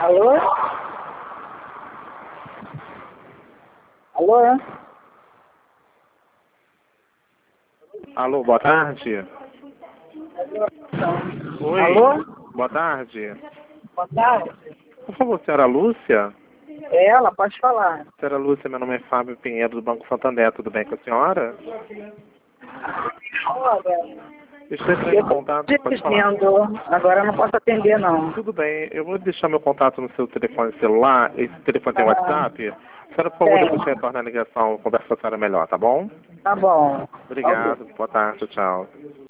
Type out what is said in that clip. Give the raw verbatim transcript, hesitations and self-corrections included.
Alô? Alô? Alô, boa tarde. Oi. Alô? Boa tarde. Boa tarde. Por favor, senhora Lúcia? É ela, pode falar. Senhora Lúcia, meu nome é Fábio Pinheiro, do Banco Santander. Tudo bem com a senhora? Olha, Estou entrando eu em contato, estou pode falar. dizendo, agora eu não posso atender não. Tudo bem, eu vou deixar meu contato no seu telefone celular. Esse telefone tem Ah, WhatsApp? A senhora, por favor, tem. depois retorna a ligação, conversa com a senhora melhor, tá bom? Tá bom. Ok. Obrigado, boa tarde, tchau.